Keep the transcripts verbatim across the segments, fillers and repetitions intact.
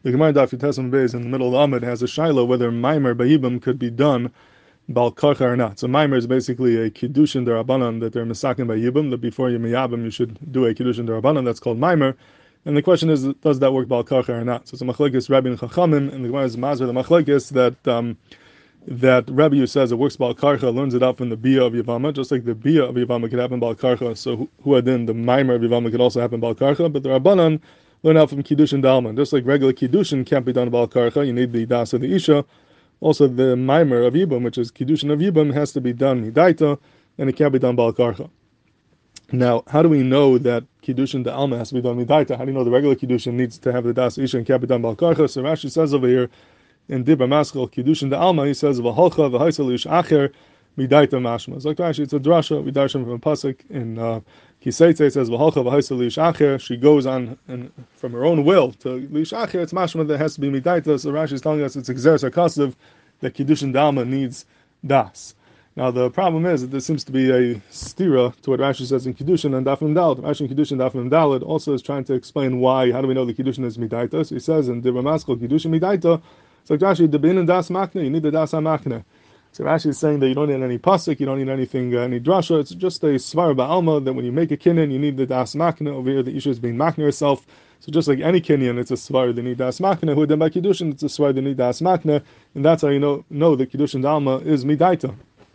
The Gemara Daf Yitesam Beis in the middle of the Amud has a shaila whether Maimer Ba'ibam could be done Bal Karcha or not. So Maimer is basically a Kiddushin Derabanan that they're Misakin by Yibam, that before you Miyabam you should do a Kiddushin Derabanan, that's called Maimer. And the question is, does that work Bal Karcha or not? So it's a Machlekes Rabbi and Chachamim, and the Gemara is Mazar the Machlekes that um, that Rabbi who says it works Bal Karcha learns it out from the Bia of Yavama, just like the Bia of Yavama could happen Bal Karcha, so Huadin, the Maimer of Yavama could also happen Bal Karcha, but the Rabbanan learn out from Kiddushin Dalman. Just like regular Kiddushin can't be done Bal Karcha, you need the Das of the Isha. Also the Maimer of Yibam, which is Kiddushin of Yibam, has to be done Midaita, and it can't be done Bal Karcha. Now, how do we know that Kiddushin de Alma has to be done Midaita? How do you know the regular Kiddushin needs to have the Das Isha and can't be done Bal Karcha? So Rashi says over here, in Dibra Maschel, Kiddushin de Alma, he says, V'holcha v'haisel ish acher Midaita mashma. It's like Rashi, it's a drasha, we darshan from a pasuk in uh, Kiseitze, it says, V'holcha v'haisel ish acher, she goes on and from her own will to lish acher, it's mashma that has to be Midaita, so Rashi is telling us it's exer sarkasiv, that Kiddushin de Alma needs Das. Now the problem is that there seems to be a stira to what Rashi says in Kiddushin and Dafim Daled. Rashi in Kiddushin Dafim Daled also is trying to explain why, how do we know the Kiddushin is Midaita? So he says in Dibra Maschel, Kiddushin Midaita, it's like Rashi, the bin and Das Makne, you need the Das HaMakne. So Rashi is saying that you don't need any pasuk, you don't need anything, uh, any drasha, it's just a svar ba'alma, that when you make a kinyan, you need the Das Makne. Over here the issue is being Makne herself. So just like any kinyan, it's a svar, they need Das Makne. Who then by Kiddushin, it's a svar, they need Das Makne. And that's how you know, know that Kiddushin Dalma is Midaita.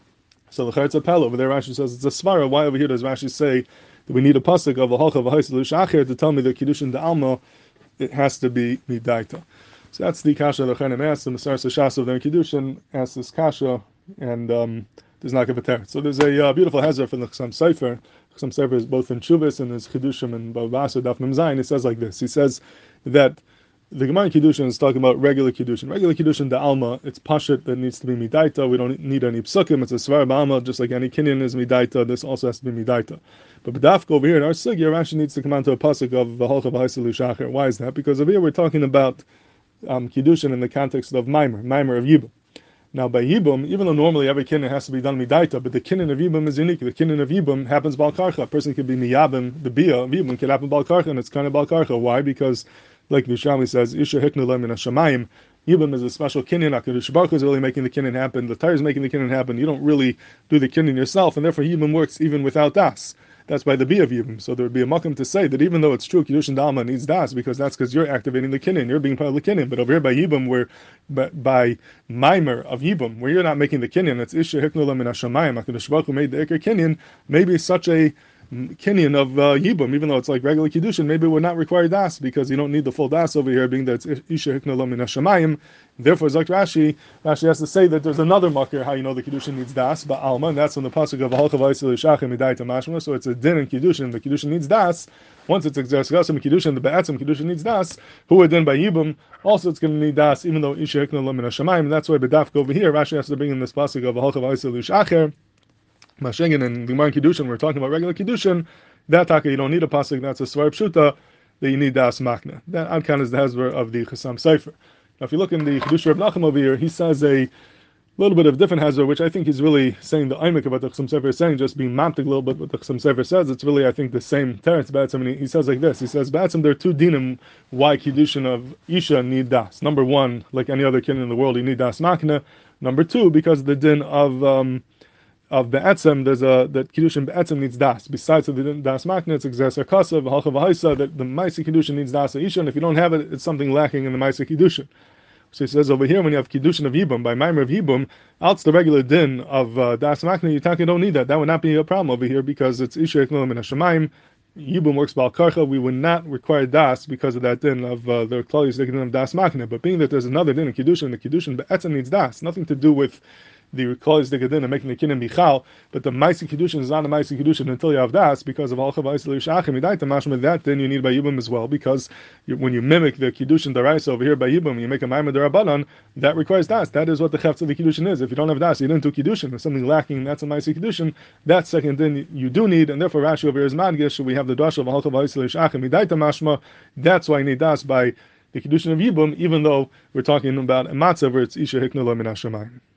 So the Charetz Apel over there, Rashi says it's a svara. Why over here does Rashi say that we need a pasuk of a halcha v'haisel shacher to tell me that Kiddushin D'Alma it has to be midaita? So that's the kasha that Chaim asked, the Masaras Shas of their Kiddushin asks this kasha, and um, there's not a ter. So there's a uh, beautiful hazard from the Chassam Sofer. Chassam Sofer is both in Chuvas and his Chiddushim and Bavasa Daf Mem Zayin. He says like this. He says that the Gemara in Kiddushin is talking about regular Kiddushin. Regular Kiddushin de Alma, it's Pashut that needs to be Midaita. We don't need any Psukim. It's a Svar Ba'alma, just like any Kinyan is Midaita. This also has to be Midaita. But B'dafka over here in our Sugya, Rashi needs to come on to a Pasuk of V'holcha v'haisel shacher. Why is that? Because over here we're talking about um, Kiddushin in the context of Maimer, Maimer of Yibam. Now by Yibam, even though normally every Kinyan has to be done Midaita, but the Kinyan of Yibam is unique. The Kinyan of Yibam happens Bal Karcha. A person could be Miyabim, the Bia of Yibam could happen Bal Karcha, and it's kind of Bal Karcha. Why? Because like Vishami says, Isha hiknu lem min hashamayim. Yibam is a special kinyan. HaKadosh Baruch Hu is really making the kinyan happen. The Torah is making the kinyan happen. You don't really do the kinyan yourself, and therefore Yibam works even without das. That's by the Bia of Yibam. So there would be a makom to say that even though it's true, Kiddushin D'Alma needs das, because that's because you're activating the kinyan. You're being part of the kinyan. But over here by Yibam, where by, by Maimer of Yibam, where you're not making the kinyan, it's Isha hiknu lem min hashamayim. HaKadosh Baruch Hu made the Iker kinyan. Maybe such a Kinyan of uh, Yibam, even though it's like regular Kiddushin, maybe it would not require Das, because you don't need the full Das over here, being that it's Isha Hikna Lo Min HaShamayim. Therefore, Zak Rashi, Rashi has to say that there's another makir how you know the Kiddushin needs Das, but Alma, and that's on the pasuk of V'holcha v'haisel shachem midaita mashma. So it's a din in Kiddushin, the Kiddushin needs Das. Once it's exercising Kiddushin, the Be'etzim Kiddushin needs Das. Who are then by Yibam, also it's going to need Das, even though Isha Hikna Lo Min HaShamayim. And that's why B'dafka over here, Rashi has to bring in this pasuk of V'holcha v'haisel shachem. Mashengen and the Gemara in Kiddushin, we're talking about regular Kiddushin. That taka you don't need a pasuk. That's a svar pshuta that you need das makna. That adkan is the hezber of the Chassam Sofer. Now, if you look in the Chiddush Reb Nachum over here, he says a little bit of different hezber, which I think he's really saying the aymek about the Chassam Sofer is saying, just being mamtik a little bit what the Chassam Sofer says. It's really, I think, the same teretz ba'atzim. And he says like this. He says ba'atzim there are two dinim why Kiddushin of Isha need das. Number one, like any other kid in the world, you need das makna. Number two, because the din of um, of Be'etzem, there's a, that Kiddushin Be'etzem needs Das. Besides the Das Makna, it's Exer Sarkasa, V'halcha V'haisa, that the Maisa Kiddushin needs Das Isha, and if you don't have it, it's something lacking in the Maisa Kiddushin. So he says over here, when you have Kiddushin of Yibam, by Maimer of Yibam, out the regular din of uh, Das Makna, you talking don't need that. That would not be a problem over here, because it's Isha Hiknu Lo Min HaShamayim. Yibum works Bal Karcha, we would not require Das because of that din of uh, the Klal Yisrael din of Das Makna. But being that there's another din in Kiddushin, the Kiddushin Be'etzem needs Das, nothing to do with the Klal Yisrael din and making the kinyan bichal, but the Maisi Kiddushin is not a Maisi Kiddushin until you have Das, because of Al Chavayis L'Yishachim Midaita Mashma, that then you need by Yibum as well, because you, when you mimic the Kiddushin Daraisa over here by Yibum, you make a Maimah Darabanan, that requires Das. That is what the Chefz of the Kiddushin is. If you don't have Das, you didn't do Kiddushin. There's something lacking, that's a Maisi Kiddushin. That second din you do need, and therefore Rashi over here is Madgish, we have the Drasha of Al Chavayis L'Yishachim Midaita Mashma, that's why you need Das by the Kiddushin of Yibum, even though we're talking about a Matzah where it's Isha Hikna Lo Min HaShamayim.